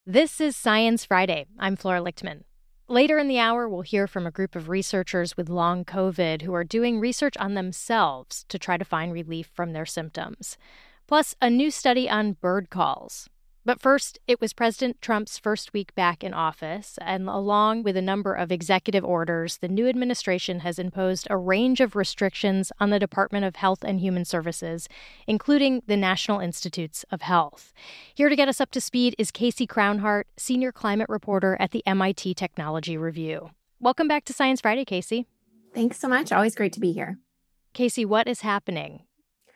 This is Science Friday. I'm Flora Lichtman. Later in the hour, we'll hear from a group of researchers with long COVID who are doing research on themselves to try to find relief from their symptoms. Plus, a new study on bird calls. But first, it was President Trump's first week back in office, and along with a number of executive orders, the new administration has imposed a range of restrictions on the Department of Health and Human Services, including the National Institutes of Health. Here to get us up to speed is Casey Crownhart, senior climate reporter at the MIT Technology Review. Welcome back to Science Friday, Casey. Thanks so much. Always great to be here. Casey, what is happening?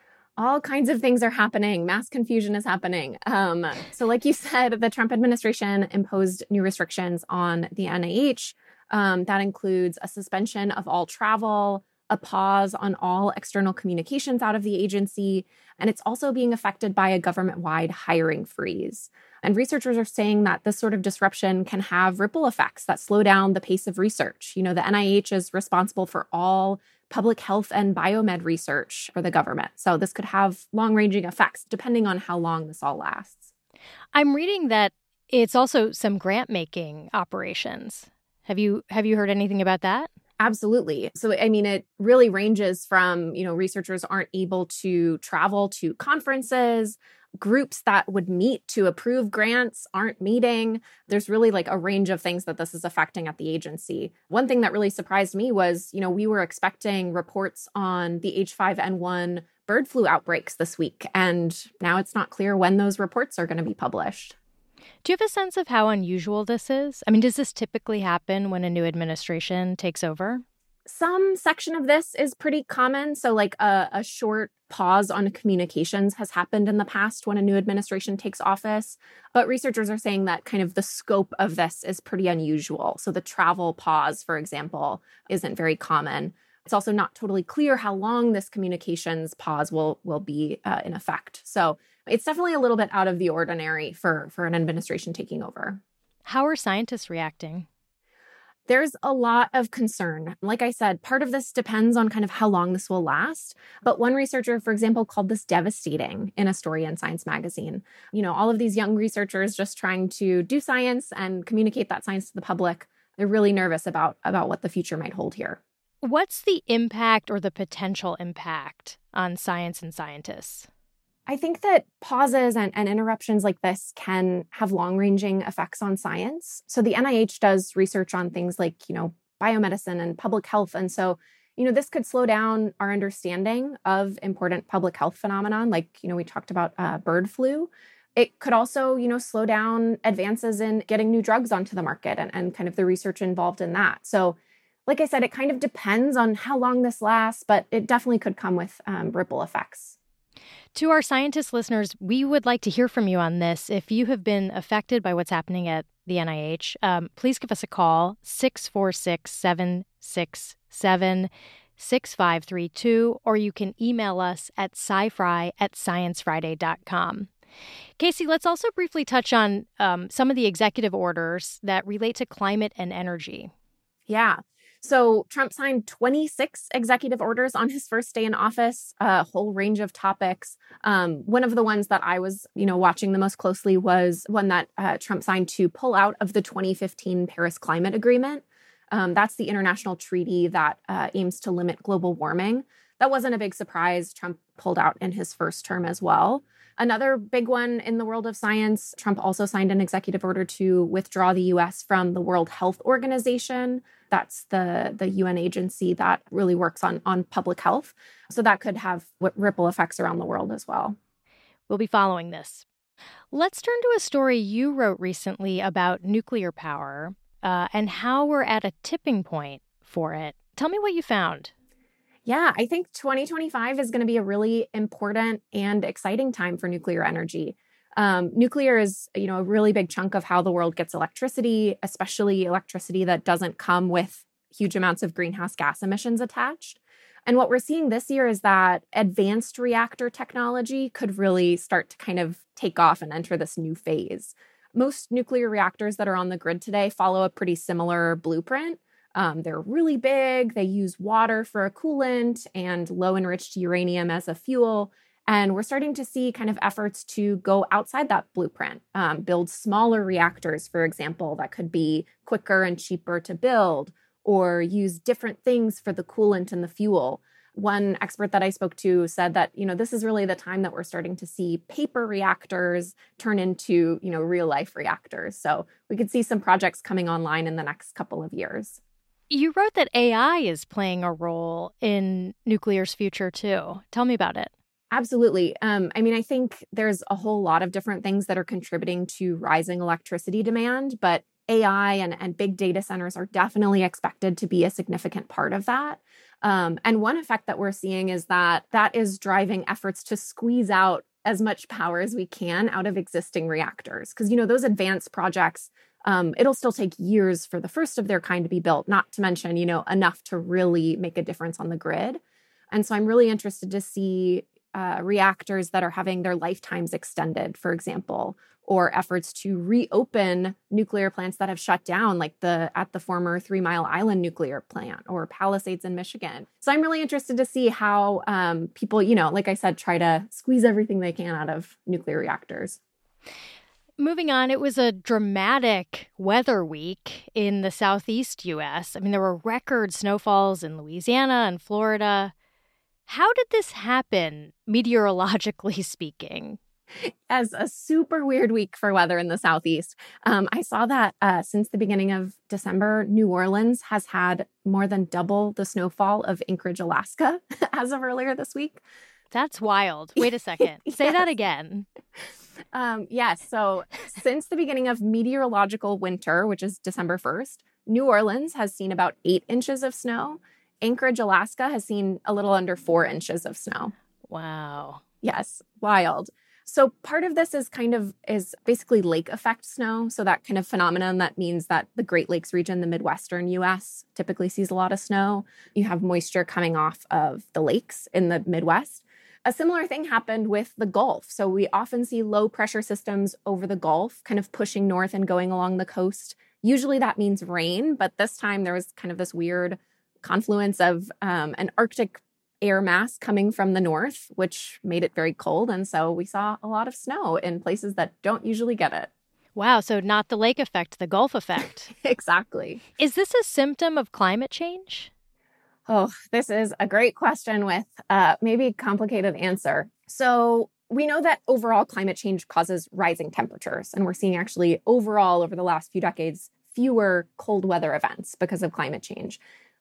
All kinds of things are happening. Mass confusion is happening. So like you said, the Trump administration imposed new restrictions on the NIH. That includes a suspension of all travel, a pause on all external communications out of the agency, and it's also being affected by a government-wide hiring freeze. And researchers are saying that this sort of disruption can have ripple effects that slow down the pace of research. You know, the NIH is responsible for all public health and biomed research for the government. So this could have long-ranging effects depending on how long this all lasts. I'm reading that it's also some grant-making operations. Have you heard anything about that? Absolutely. So, I mean, it really ranges from, researchers aren't able to travel to conferences. Groups that would meet to approve grants aren't meeting. There's really like a range of things that this is affecting at the agency. One thing that really surprised me was, we were expecting reports on the H5N1 bird flu outbreaks this week, and now it's not clear when those reports are going to be published. Do you have a sense of how unusual this is? I mean, does this typically happen when a new administration takes over? Some section of this is pretty common. So like a short pause on communications has happened in the past when a new administration takes office. But researchers are saying that kind of the scope of this is pretty unusual. So the travel pause, for example, isn't very common. It's also not totally clear how long this communications pause will be in effect. So it's definitely a little bit out of the ordinary for an administration taking over. How are scientists reacting? There's a lot of concern. Like I said, part of this depends on kind of how long this will last. But one researcher, for example, called this devastating in a story in Science magazine. All of these young researchers just trying to do science and communicate that science to the public. They're really nervous about what the future might hold here. What's the impact or the potential impact on science and scientists? I think that pauses and interruptions like this can have long-ranging effects on science. So the NIH does research on things like, biomedicine and public health. And so, this could slow down our understanding of important public health phenomenon, like, we talked about bird flu. It could also, slow down advances in getting new drugs onto the market and kind of the research involved in that. So, like I said, it kind of depends on how long this lasts, but it definitely could come with ripple effects. To our scientist listeners, we would like to hear from you on this. If you have been affected by what's happening at the NIH, please give us a call, 646-767-6532, or you can email us at scifri@sciencefriday.com. Casey, let's also briefly touch on some of the executive orders that relate to climate and energy. Yeah. So Trump signed 26 executive orders on his first day in office, a whole range of topics. One of the ones that I was, watching the most closely was one that Trump signed to pull out of the 2015 Paris Climate Agreement. That's the international treaty that aims to limit global warming. That wasn't a big surprise. Trump pulled out in his first term as well. Another big one in the world of science, Trump also signed an executive order to withdraw the U.S. from the World Health Organization. That's the UN agency that really works on public health. So that could have ripple effects around the world as well. We'll be following this. Let's turn to a story you wrote recently about nuclear power and how we're at a tipping point for it. Tell me what you found. Yeah, I think 2025 is going to be a really important and exciting time for nuclear energy. Nuclear is, a really big chunk of how the world gets electricity, especially electricity that doesn't come with huge amounts of greenhouse gas emissions attached. And what we're seeing this year is that advanced reactor technology could really start to kind of take off and enter this new phase. Most nuclear reactors that are on the grid today follow a pretty similar blueprint. They're really big. They use water for a coolant and low enriched uranium as a fuel. And we're starting to see kind of efforts to go outside that blueprint, build smaller reactors, for example, that could be quicker and cheaper to build, or use different things for the coolant and the fuel. One expert that I spoke to said that, this is really the time that we're starting to see paper reactors turn into, real life reactors. So we could see some projects coming online in the next couple of years. You wrote that AI is playing a role in nuclear's future, too. Tell me about it. Absolutely. I think there's a whole lot of different things that are contributing to rising electricity demand, but AI and big data centers are definitely expected to be a significant part of that. And one effect that we're seeing is that is driving efforts to squeeze out as much power as we can out of existing reactors. Because, those advanced projects, it'll still take years for the first of their kind to be built, not to mention, enough to really make a difference on the grid. And so I'm really interested to see reactors that are having their lifetimes extended, for example, or efforts to reopen nuclear plants that have shut down, like at the former 3 Mile Island nuclear plant or Palisades in Michigan. So I'm really interested to see how people, like I said, try to squeeze everything they can out of nuclear reactors. Moving on, it was a dramatic weather week in the southeast U.S. There were record snowfalls in Louisiana and Florida. How did this happen, meteorologically speaking? As a super weird week for weather in the Southeast. I saw that since the beginning of December, New Orleans has had more than double the snowfall of Anchorage, Alaska, as of earlier this week. That's wild. Wait a second. Yes. Say that again. Yes. So since the beginning of meteorological winter, which is December 1st, New Orleans has seen about 8 inches of snow. Anchorage, Alaska has seen a little under 4 inches of snow. Wow. Yes. Wild. So part of this is basically lake effect snow. So that kind of phenomenon that means that the Great Lakes region, the Midwestern US, typically sees a lot of snow. You have moisture coming off of the lakes in the Midwest. A similar thing happened with the Gulf. So we often see low pressure systems over the Gulf kind of pushing north and going along the coast. Usually that means rain, but this time there was kind of this weird confluence of an Arctic air mass coming from the north, which made it very cold. And so we saw a lot of snow in places that don't usually get it. Wow. So not the lake effect, the Gulf effect. Exactly. Is this a symptom of climate change? Oh, this is a great question with maybe a complicated answer. So we know that overall climate change causes rising temperatures. And we're seeing actually overall over the last few decades, fewer cold weather events because of climate change.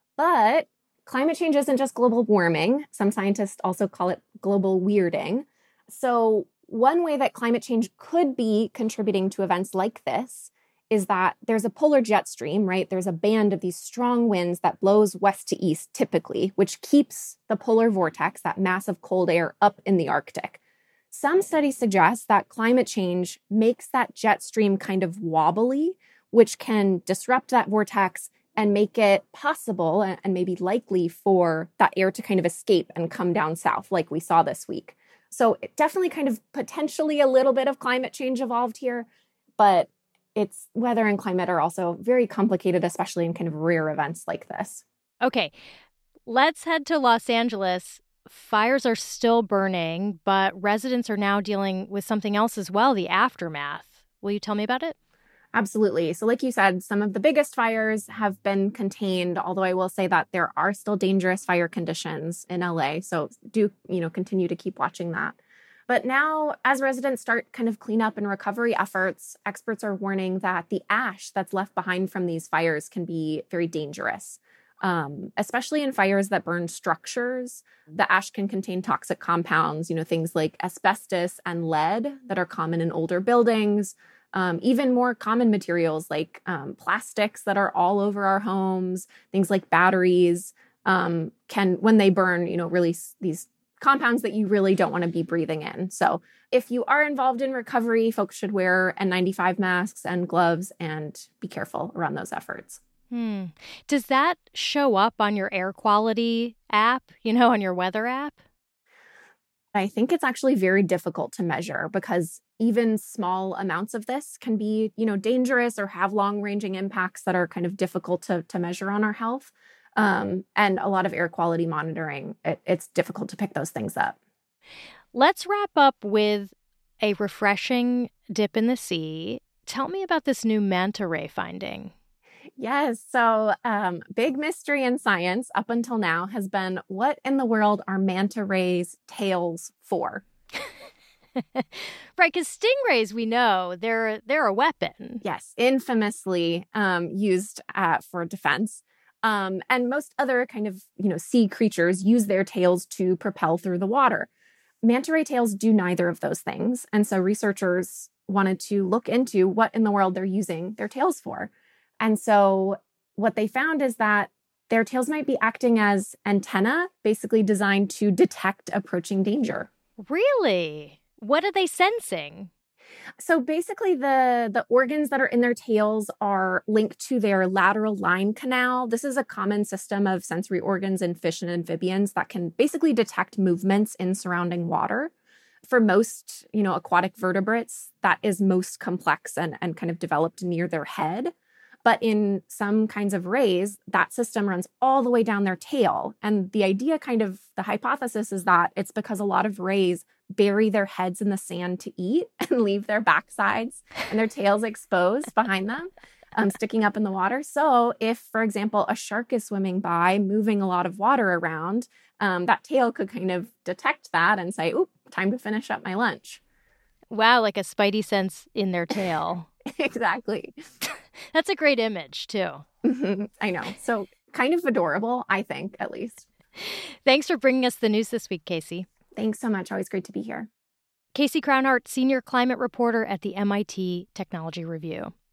But climate change isn't just global warming. Some scientists also call it global weirding. So one way that climate change could be contributing to events like this is that there's a polar jet stream, right? There's a band of these strong winds that blows west to east typically, which keeps the polar vortex, that mass of cold air, up in the Arctic. Some studies suggest that climate change makes that jet stream kind of wobbly, which can disrupt that vortex and make it possible and maybe likely for that air to kind of escape and come down south like we saw this week. So it definitely kind of potentially a little bit of climate change evolved here, but it's weather and climate are also very complicated, especially in kind of rare events like this. Okay, let's head to Los Angeles. Fires are still burning, but residents are now dealing with something else as well, the aftermath. Will you tell me about it? Absolutely. So like you said, some of the biggest fires have been contained, although I will say that there are still dangerous fire conditions in LA. So do, continue to keep watching that. But now, as residents start kind of cleanup and recovery efforts, experts are warning that the ash that's left behind from these fires can be very dangerous, especially in fires that burn structures. The ash can contain toxic compounds, things like asbestos and lead that are common in older buildings. Even more common materials like plastics that are all over our homes, things like batteries can, when they burn, release these compounds that you really don't want to be breathing in. So if you are involved in recovery, folks should wear N95 masks and gloves and be careful around those efforts. Does that show up on your air quality app, on your weather app? I think it's actually very difficult to measure because even small amounts of this can be, dangerous or have long-ranging impacts that are kind of difficult to measure on our health. And a lot of air quality monitoring, it's difficult to pick those things up. Let's wrap up with a refreshing dip in the sea. Tell me about this new manta ray finding. Yes. So, big mystery in science up until now has been, what in the world are manta rays' tails for? Right, because stingrays, we know, they're a weapon. Yes, infamously used for defense. And most other kind of, sea creatures use their tails to propel through the water. Manta ray tails do neither of those things. And so researchers wanted to look into what in the world they're using their tails for. And so what they found is that their tails might be acting as antenna, basically designed to detect approaching danger. Really? What are they sensing? So basically, the organs that are in their tails are linked to their lateral line canal. This is a common system of sensory organs in fish and amphibians that can basically detect movements in surrounding water. For most, aquatic vertebrates, that is most complex and kind of developed near their head. But in some kinds of rays, that system runs all the way down their tail. And the the hypothesis is that it's because a lot of rays bury their heads in the sand to eat and leave their backsides and their tails exposed behind them, sticking up in the water. So if, for example, a shark is swimming by, moving a lot of water around, that tail could kind of detect that and say, "Oop, time to finish up my lunch." Wow, like a spidey sense in their tail. Exactly. That's a great image, too. I know. So kind of adorable, I think, at least. Thanks for bringing us the news this week, Casey. Thanks so much. Always great to be here. Casey Crownhart, senior climate reporter at the MIT Technology Review.